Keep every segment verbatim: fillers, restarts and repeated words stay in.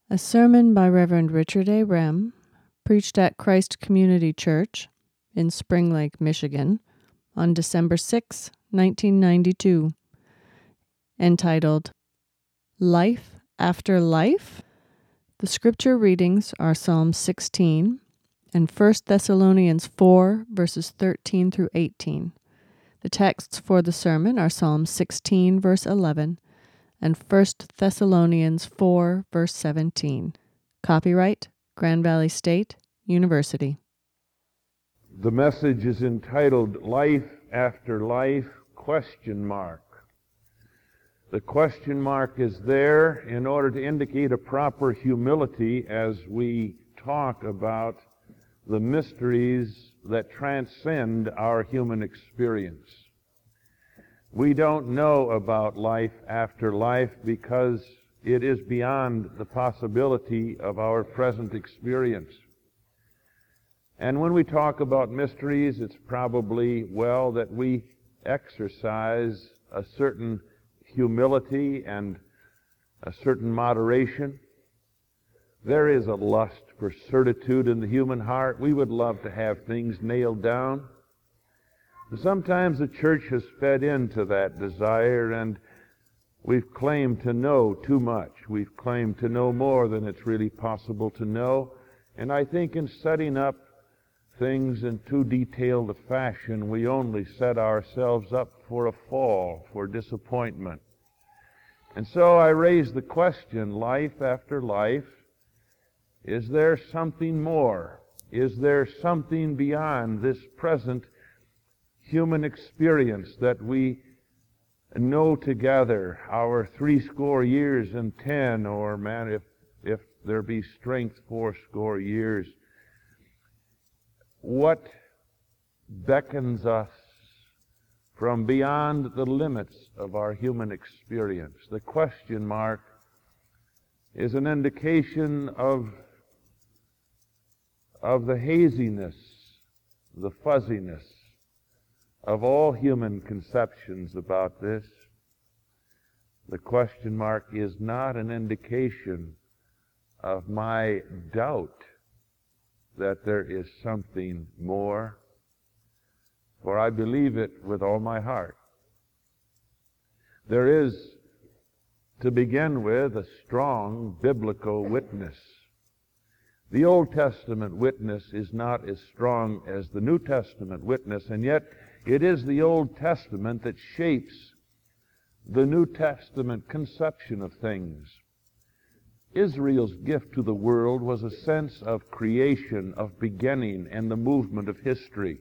A sermon by Reverend Richard A. Rem, preached at Christ Community Church in Spring Lake, Michigan, on December sixth, nineteen ninety-two, entitled Life After Life. The scripture readings are Psalm sixteen and First Thessalonians four, verses thirteen through eighteen. The texts for the sermon are Psalm sixteen, verse eleven, and First Thessalonians four, verse seventeen. Copyright, Grand Valley State University. The message is entitled Life After Life, question mark. The question mark is there in order to indicate a proper humility as we talk about the mysteries that transcend our human experience. We don't know about life after life because it is beyond the possibility of our present experience. And when we talk about mysteries, it's probably well that we exercise a certain humility and a certain moderation. There is a lust for certitude in the human heart. We would love to have things nailed down. Sometimes the church has fed into that desire, and we've claimed to know too much. We've claimed to know more than it's really possible to know. And I think in setting up things in too detailed a fashion, we only set ourselves up for a fall, for disappointment. And so I raise the question, life after life, is there something more? Is there something beyond this present human experience that we know together, our three score years and ten, or man, if, if there be strength, four score years? What beckons us from beyond the limits of our human experience? The question mark is an indication of of the haziness, the fuzziness of all human conceptions about this. The question mark is not an indication of my doubt that there is something more, for I believe it with all my heart. There is, to begin with, a strong biblical witness. The Old Testament witness is not as strong as the New Testament witness, and yet it is the Old Testament that shapes the New Testament conception of things. Israel's gift to the world was a sense of creation, of beginning, and the movement of history.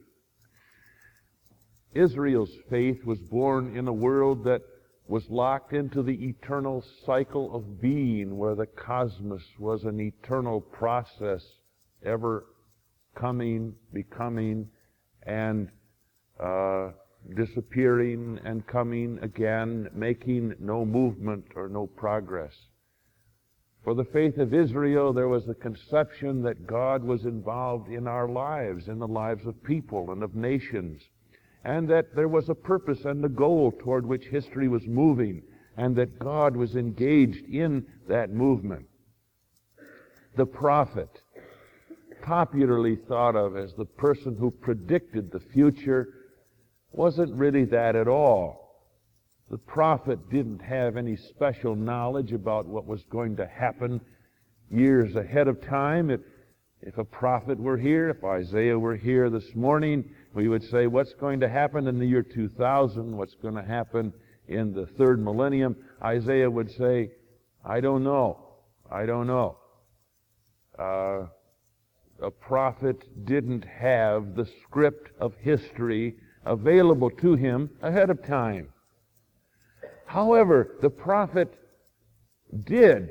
Israel's faith was born in a world that was locked into the eternal cycle of being, where the cosmos was an eternal process, ever coming, becoming, and uh, disappearing and coming again, making no movement or no progress. For the faith of Israel, there was the conception that God was involved in our lives, in the lives of people and of nations, and that there was a purpose and a goal toward which history was moving, and that God was engaged in that movement. The prophet, popularly thought of as the person who predicted the future, wasn't really that at all. The prophet didn't have any special knowledge about what was going to happen years ahead of time. It, if a prophet were here, if Isaiah were here this morning, we would say, what's going to happen in the year two thousand? What's going to happen in the third millennium? Isaiah would say, I don't know. I don't know. Uh, a prophet didn't have the script of history available to him ahead of time. However, the prophet did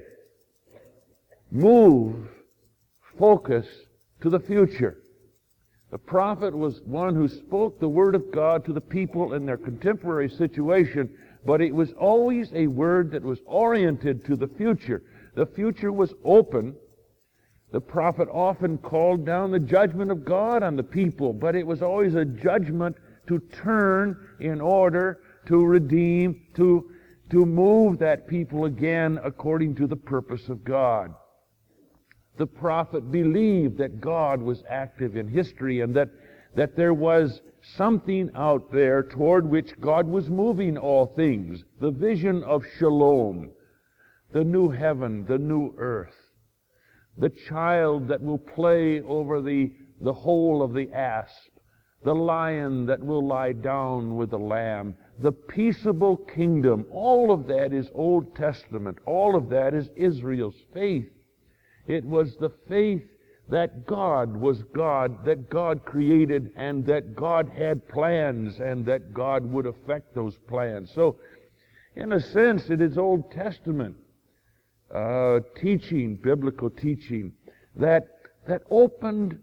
move focus to the future. The prophet was one who spoke the word of God to the people in their contemporary situation, but it was always a word that was oriented to the future. The future was open. The prophet often called down the judgment of God on the people, but it was always a judgment to turn in order to redeem, to, to move that people again according to the purpose of God. The prophet believed that God was active in history and that, that there was something out there toward which God was moving all things. The vision of Shalom, the new heaven, the new earth, the child that will play over the, the hole of the asp, the lion that will lie down with the lamb, the peaceable kingdom. All of that is Old Testament. All of that is Israel's faith. It was the faith that God was God, that God created, and that God had plans, and that God would affect those plans. So, in a sense, it is Old Testament uh, teaching, biblical teaching, that, that opened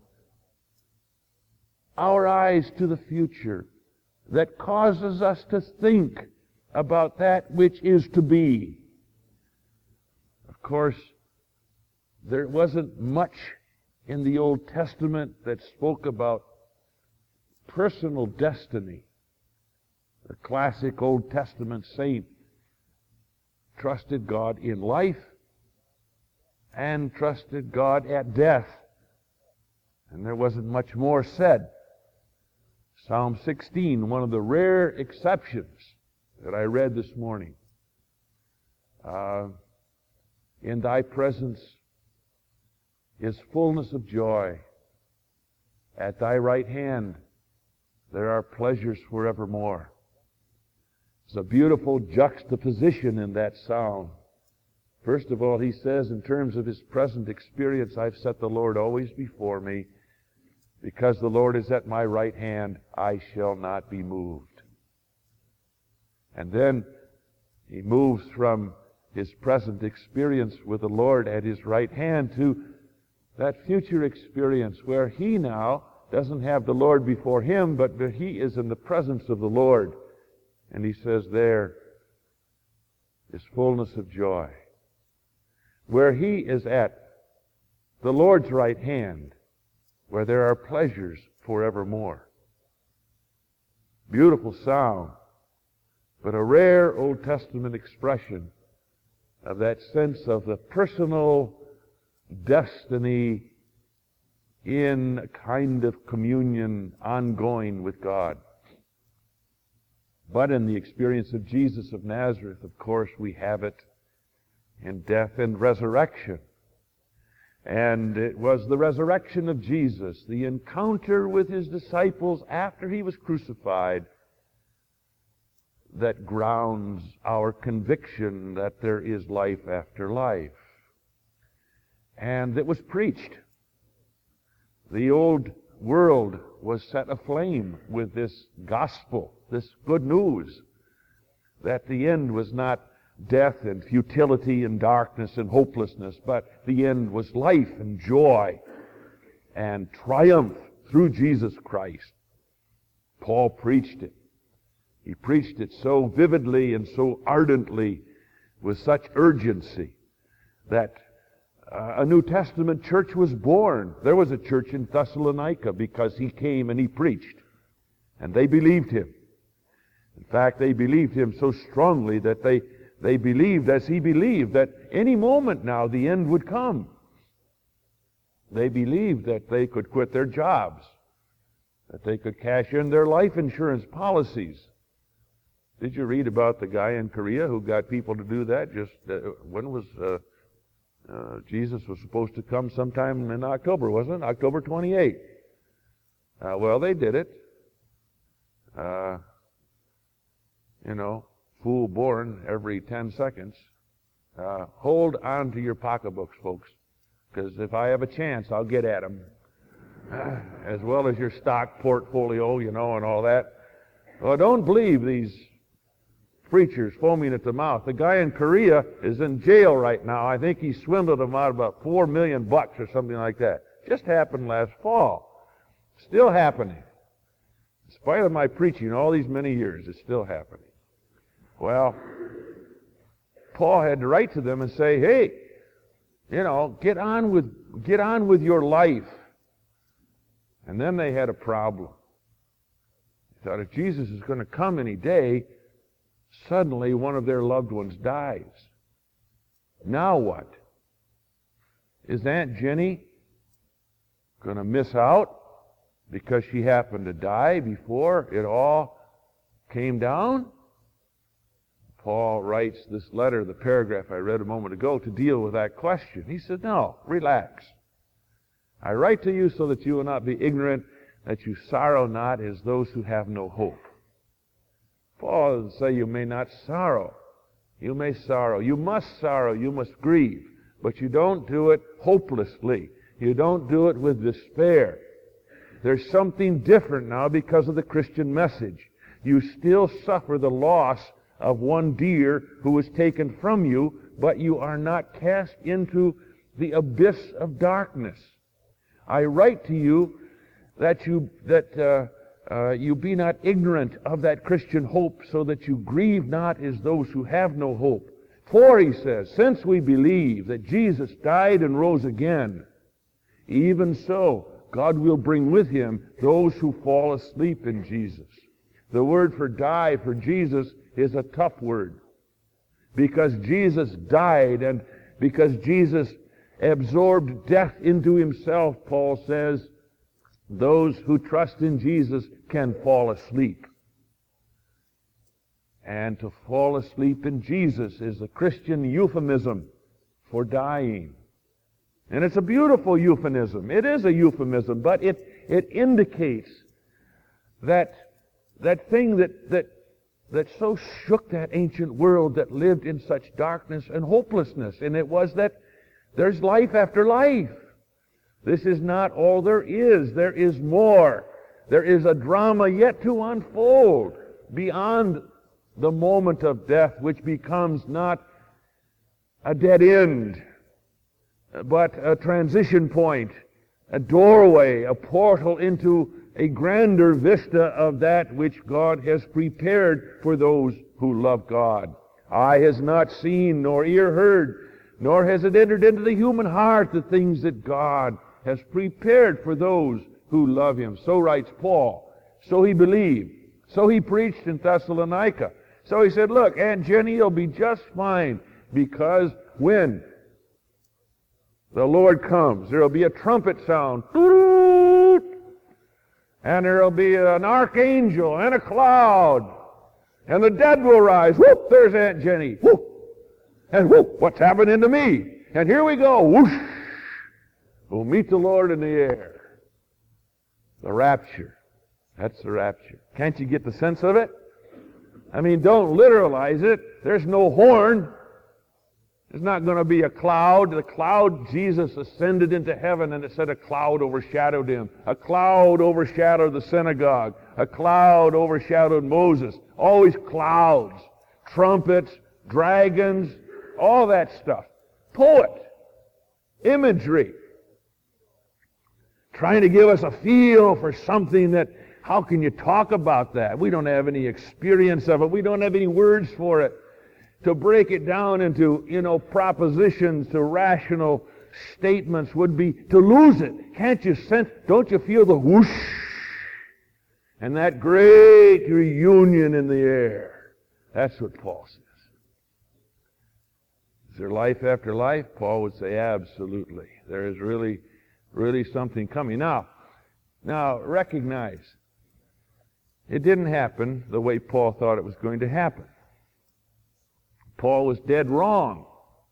our eyes to the future, that causes us to think about that which is to be. Of course, there wasn't much in the Old Testament that spoke about personal destiny. The classic Old Testament saint trusted God in life and trusted God at death. And there wasn't much more said. Psalm sixteen, one of the rare exceptions that I read this morning. Uh, in thy presence is fullness of joy. At thy right hand there are pleasures forevermore. There's a beautiful juxtaposition in that psalm. First of all, he says, in terms of his present experience, I've set the Lord always before me. Because the Lord is at my right hand, I shall not be moved. And then he moves from his present experience with the Lord at his right hand to that future experience where he now doesn't have the Lord before him, but he is in the presence of the Lord. And he says there is fullness of joy. Where he is at the Lord's right hand, where there are pleasures forevermore. Beautiful psalm, but a rare Old Testament expression of that sense of the personal destiny in a kind of communion ongoing with God. But in the experience of Jesus of Nazareth, of course, we have it in death and resurrection. And it was the resurrection of Jesus, the encounter with his disciples after he was crucified, that grounds our conviction that there is life after life. And it was preached. The old world was set aflame with this gospel, this good news, that the end was not death and futility and darkness and hopelessness, but the end was life and joy and triumph through Jesus Christ. Paul preached it. He preached it so vividly and so ardently with such urgency that uh, a New Testament church was born. There was a church in Thessalonica because he came and he preached, and they believed him. In fact, they believed him so strongly that they They believed, as he believed, that any moment now the end would come. They believed that they could quit their jobs, that they could cash in their life insurance policies. Did you read about the guy in Korea who got people to do that? Just uh, when was uh, uh, Jesus was supposed to come sometime in October, wasn't it? October twenty-eighth. Uh, well, they did it. Uh, you know. Fool born every ten seconds. Uh, hold on to your pocketbooks, folks, because if I have a chance, I'll get at them. Uh, as well as your stock portfolio, you know, and all that. Well, don't believe these preachers foaming at the mouth. The guy in Korea is in jail right now. I think he swindled them out about four million bucks or something like that. Just happened last fall. Still happening. In spite of my preaching all these many years, it's still happening. Well, Paul had to write to them and say, hey, you know, get on with, get on with your life. And then they had a problem. They thought if Jesus is going to come any day, suddenly one of their loved ones dies. Now what? is Aunt Jenny going to miss out because she happened to die before it all came down? Paul writes this letter, the paragraph I read a moment ago, to deal with that question. He said, no, relax. I write to you so that you will not be ignorant, that you sorrow not as those who have no hope. Paul doesn't say you may not sorrow. You may sorrow. You must sorrow. You must grieve. But you don't do it hopelessly. You don't do it with despair. There's something different now because of the Christian message. You still suffer the loss of one dear who was taken from you, but you are not cast into the abyss of darkness. I write to you that you that uh, uh, you be not ignorant of that Christian hope, so that you grieve not as those who have no hope. For, he says, since we believe that Jesus died and rose again, even so God will bring with him those who fall asleep in Jesus. The word for die for Jesus is a tough word, because Jesus died, and because Jesus absorbed death into himself, Paul says, those who trust in Jesus can fall asleep. And to fall asleep in Jesus is a Christian euphemism for dying. And it's a beautiful euphemism. It is a euphemism, but it, it indicates that, that thing that, that, that so shook that ancient world that lived in such darkness and hopelessness. And it was that there's life after life. This is not all there is. There is more. There is a drama yet to unfold beyond the moment of death, which becomes not a dead end, but a transition point, a doorway, a portal into a grander vista of that which God has prepared for those who love God. Eye has not seen, nor ear heard, nor has it entered into the human heart the things that God has prepared for those who love him. So writes Paul. So he believed. So he preached in Thessalonica. So he said, look, Aunt Jenny will be just fine, because when the Lord comes, there will be a trumpet sound, and there will be an archangel and a cloud, and the dead will rise. Whoop, there's Aunt Jenny. Whoop. And whoop, what's happening to me? And here we go. Whoosh. We'll meet the Lord in the air. The rapture. That's the rapture. Can't you get the sense of it? I mean, don't literalize it. There's no horn. There's not going to be a cloud. The cloud, Jesus ascended into heaven, and it said a cloud overshadowed him. A cloud overshadowed the synagogue. A cloud overshadowed Moses. Always clouds, trumpets, dragons, all that stuff. Poet, imagery, trying to give us a feel for something that, how can you talk about that? We don't have any experience of it. We don't have any words for it. To break it down into, you know, propositions, to rational statements would be to lose it. Can't you sense, don't you feel the whoosh and that great reunion in the air? That's what Paul says. Is there life after life? Paul would say absolutely. There is really, really something coming. Now, now recognize, it didn't happen the way Paul thought it was going to happen. Paul was dead wrong.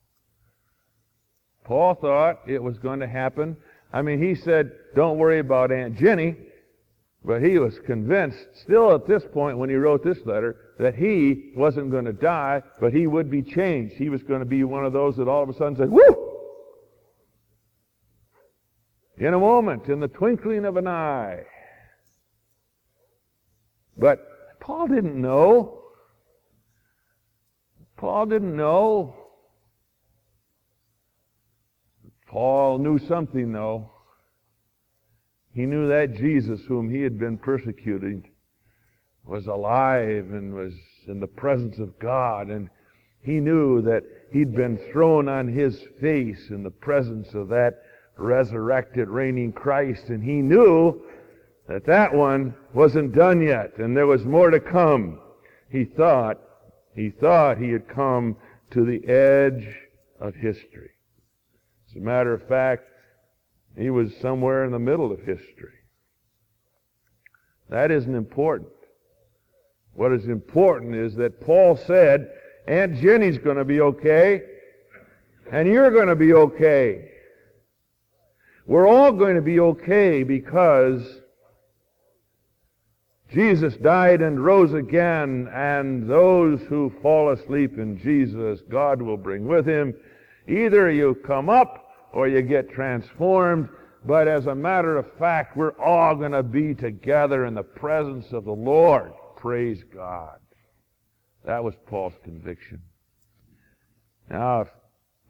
Paul thought it was going to happen. I mean, he said, don't worry about Aunt Jenny, but he was convinced, still at this point when he wrote this letter, that he wasn't going to die, but he would be changed. He was going to be one of those that all of a sudden said, whoo! In a moment, in the twinkling of an eye. But Paul didn't know. Paul didn't know. Paul knew something, though. He knew that Jesus, whom he had been persecuting, was alive and was in the presence of God. And he knew that he'd been thrown on his face in the presence of that resurrected, reigning Christ. And he knew that that one wasn't done yet, and there was more to come. He thought, he thought he had come to the edge of history. As a matter of fact, he was somewhere in the middle of history. That isn't important. What is important is that Paul said, Aunt Jenny's going to be okay, and you're going to be okay. We're all going to be okay because Jesus died and rose again, and those who fall asleep in Jesus, God will bring with him. Either you come up or you get transformed, but as a matter of fact, we're all going to be together in the presence of the Lord. Praise God. That was Paul's conviction. Now, if,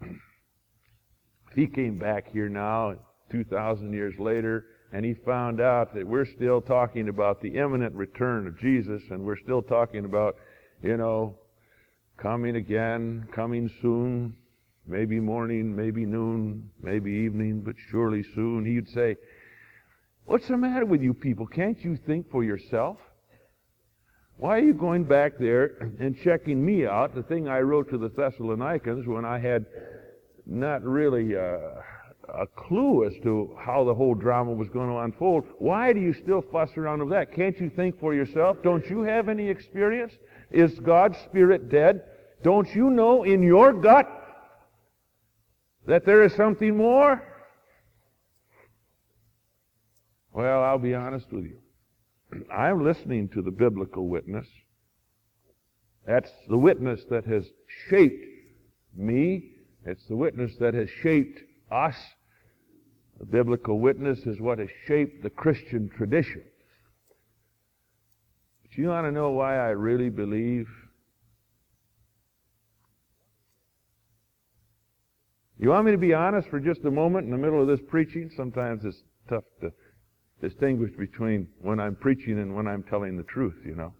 if he came back here now, two thousand years later, and he found out that we're still talking about the imminent return of Jesus, and we're still talking about, you know, coming again, coming soon, maybe morning, maybe noon, maybe evening, but surely soon, he'd say, what's the matter with you people? Can't you think for yourself? Why are you going back there and checking me out, the thing I wrote to the Thessalonians when I had not really uh, a clue as to how the whole drama was going to unfold? Why do you still fuss around with that? Can't you think for yourself? Don't you have any experience? Is God's Spirit dead? Don't you know in your gut that there is something more? Well, I'll be honest with you. I'm listening to the biblical witness. That's the witness that has shaped me. It's the witness that has shaped us. The biblical witness is what has shaped the Christian tradition. But you want to know why I really believe? You want me to be honest for just a moment in the middle of this preaching? Sometimes it's tough to distinguish between when I'm preaching and when I'm telling the truth, you know.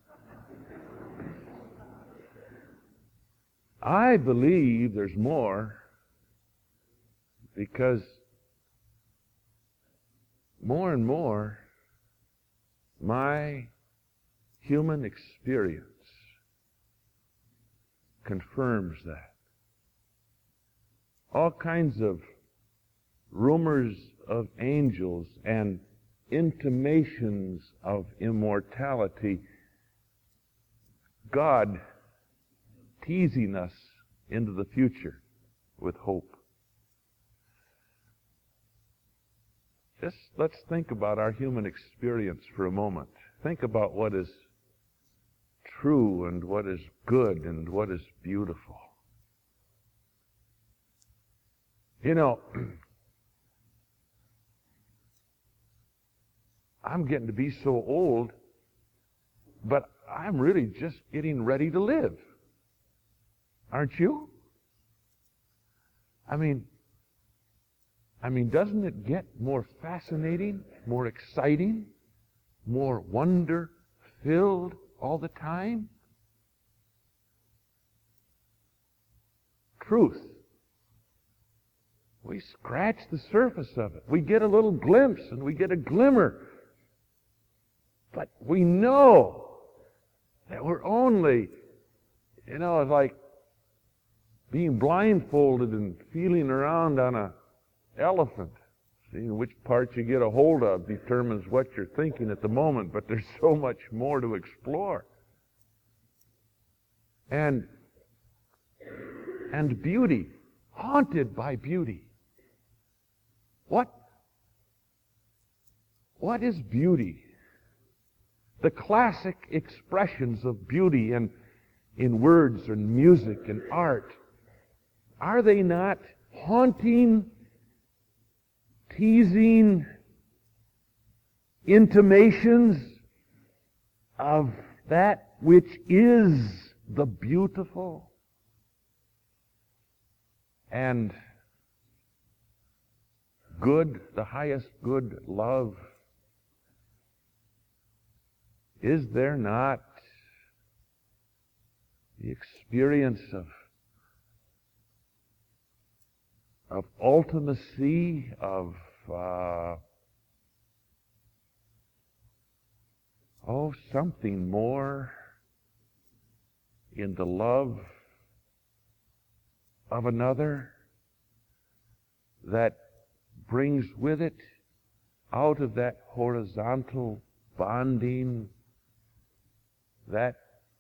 I believe there's more because more and more my human experience confirms that. All kinds of rumors of angels and intimations of immortality, God teasing us into the future with hope. Just let's think about our human experience for a moment. Think about what is true and what is good and what is beautiful. You know, I'm getting to be so old, but I'm really just getting ready to live. Aren't you? I mean, I mean, doesn't it get more fascinating, more exciting, more wonder-filled all the time? Truth. We scratch the surface of it. We get a little glimpse and we get a glimmer. But we know that we're only, you know, it's like being blindfolded and feeling around on an elephant. Seeing which part you get a hold of determines what you're thinking at the moment, but there's so much more to explore. And, and beauty, haunted by beauty. What? What is beauty? The classic expressions of beauty in, in words and music and art, are they not haunting, teasing intimations of that which is the beautiful? And good, the highest good, love. Is there not the experience of, of ultimacy, of, uh, oh, something more in the love of another that brings with it, out of that horizontal bonding, that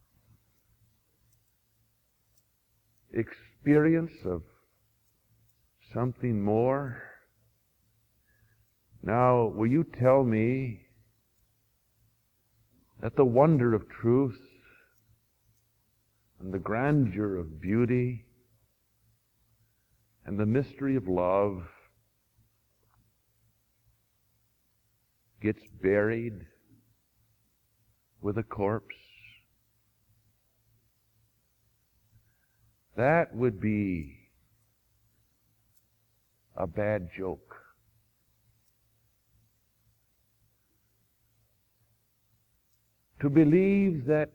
experience of something more. Now, will you tell me that the wonder of truth and the grandeur of beauty and the mystery of love gets buried with a corpse? That would be a bad joke. To believe that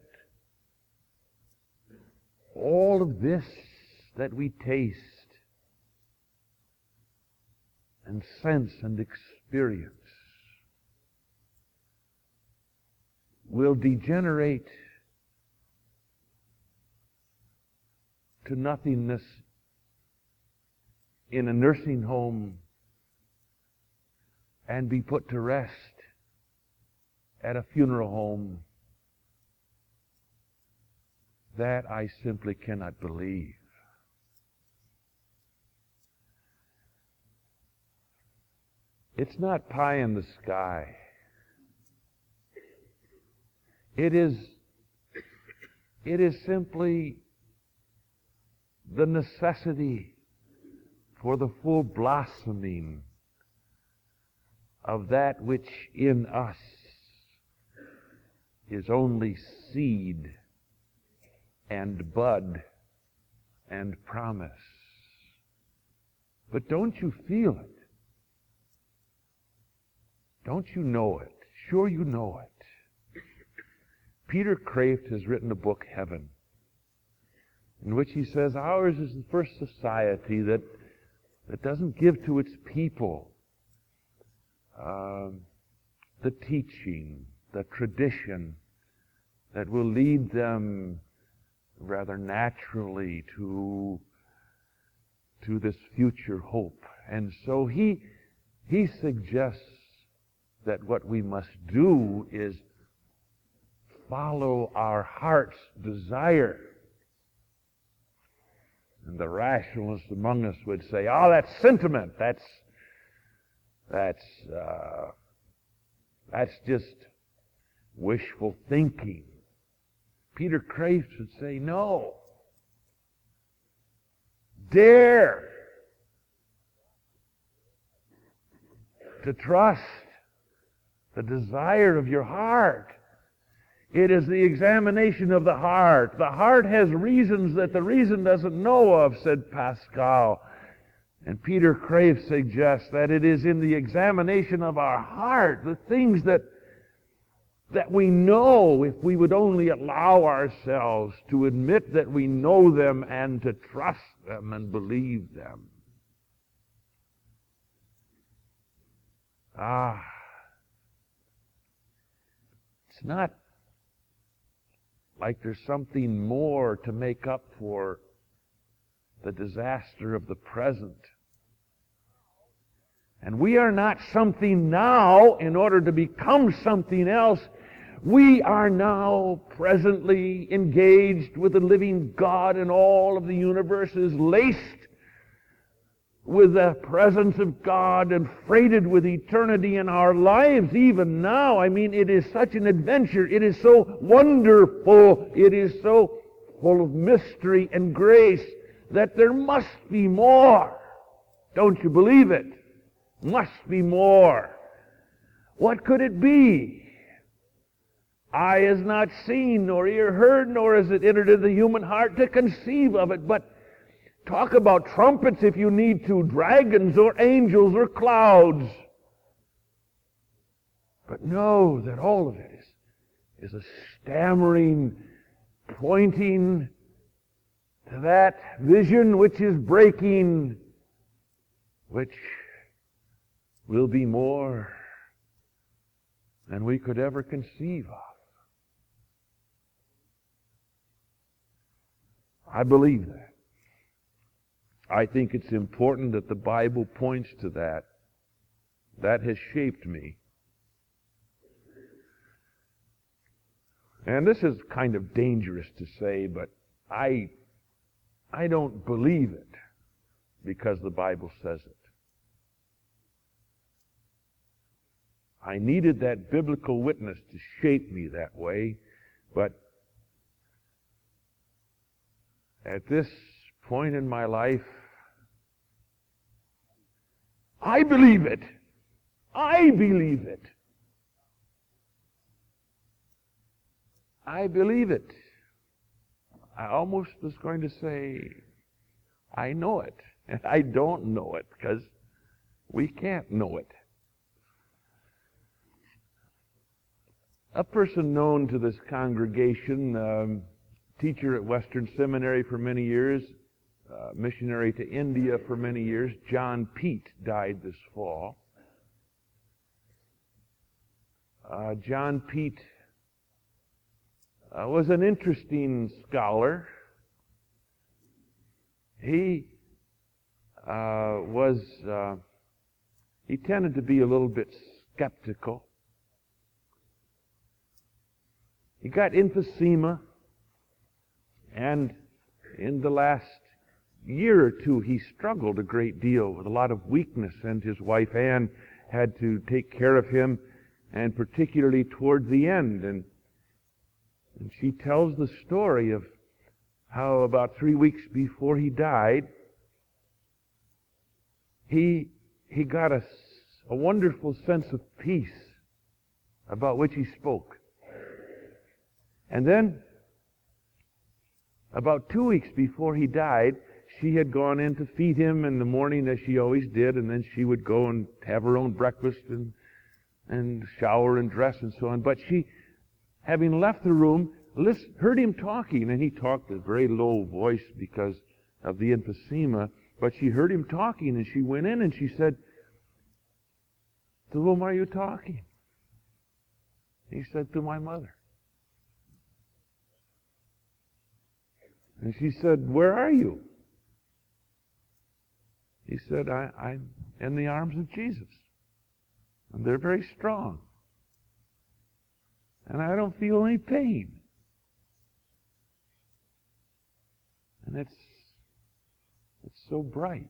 all of this that we taste and sense and experience will degenerate to nothingness in a nursing home and be put to rest at a funeral home, that I simply cannot believe. It's not pie in the sky. It is, it is simply the necessity for the full blossoming of that which in us is only seed and bud and promise. But don't you feel it? Don't you know it? Sure you know it. Peter Kreeft has written a book, Heaven, in which he says ours is the first society that, that doesn't give to its people um, the teaching, the tradition that will lead them rather naturally to, to this future hope. And so he, he suggests that what we must do is follow our heart's desire. And the rationalists among us would say, oh, that's sentiment. That's, that's, uh, that's just wishful thinking. Peter Kreeft would say, no. Dare to trust the desire of your heart. It is the examination of the heart. The heart has reasons that the reason doesn't know of, said Pascal. And Peter Kreeft suggests that it is in the examination of our heart, the things that that we know, if we would only allow ourselves to admit that we know them and to trust them and believe them. Ah, it's not like there's something more to make up for the disaster of the present. And we are not something now in order to become something else. We are now presently engaged with the living God, and all of the universe is laced with the presence of God and freighted with eternity in our lives even now. I mean, it is such an adventure. It is so wonderful. It is so full of mystery and grace that there must be more. Don't you believe it? Must be more. What could it be? Eye has not seen, nor ear heard, nor has it entered into the human heart to conceive of it. But talk about trumpets if you need to, dragons or angels or clouds. But know that all of it is, is a stammering, pointing to that vision which is breaking, which will be more than we could ever conceive of. I believe that. I think it's important that the Bible points to that. That has shaped me. And this is kind of dangerous to say, but I, I don't believe it because the Bible says it. I needed that biblical witness to shape me that way, but at this point in my life, I believe it. I believe it. I believe it. I almost was going to say, I know it. And I don't know it because we can't know it. A person known to this congregation, um, teacher at Western Seminary for many years, uh, missionary to India for many years, John Pete, died this fall. Uh, John Pete uh, was an interesting scholar. He uh, was, uh, he tended to be a little bit skeptical. He got emphysema, and in the last year or two, he struggled a great deal with a lot of weakness, and his wife Ann had to take care of him, and particularly toward the end. And, and she tells the story of how about three weeks before he died, he, he got a, a wonderful sense of peace about which he spoke. And then, about two weeks before he died, she had gone in to feed him in the morning as she always did, and then she would go and have her own breakfast and, and shower and dress and so on. But she, having left the room, list, heard him talking, and he talked at a very low voice because of the emphysema, but she heard him talking, and she went in and she said, "To whom are you talking?" He said, "To my mother." And she said, "Where are you?" He said, I, I'm in the arms of Jesus. And they're very strong. And I don't feel any pain. And it's, it's so bright.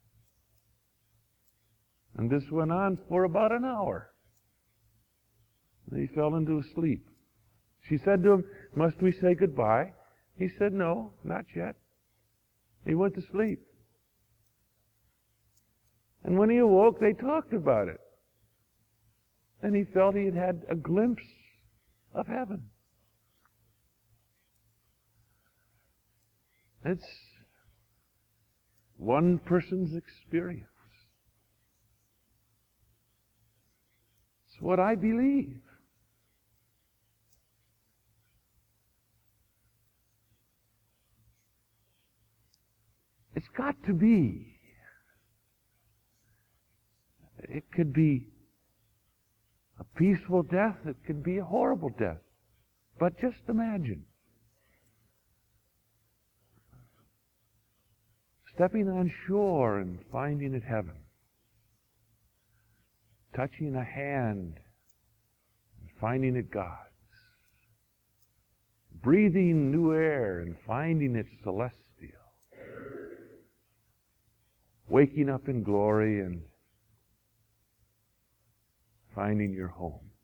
And this went on for about an hour. And he fell into a sleep. She said to him, "Must we say goodbye?" He said, "No, not yet." He went to sleep. And when he awoke, they talked about it. And he felt he had had a glimpse of heaven. It's one person's experience. It's what I believe. It's got to be. It could be a peaceful death. It could be a horrible death. But just imagine stepping on shore and finding it heaven. Touching a hand and finding it God's. Breathing new air and finding it celestial. Waking up in glory and finding your home.